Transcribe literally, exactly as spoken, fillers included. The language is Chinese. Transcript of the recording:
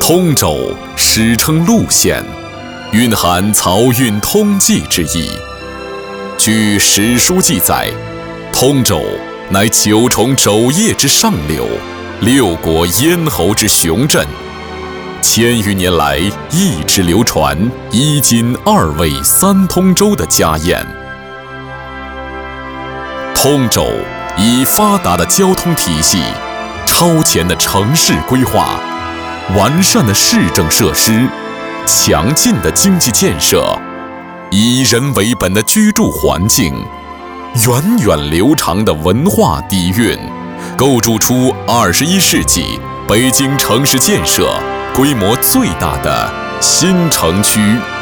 通州史称陆县，蕴含漕运通济之意。据史书记载，通州乃九重肘腋之上流，六国咽喉之雄镇，千余年来一直流传衣锦二纬三通州的家宴。通州以发达的交通体系、超前的城市规划、完善的市政设施、强劲的经济建设、以人为本的居住环境、源远流长的文化底蕴，构筑出二十一世纪北京城市建设规模最大的新城区。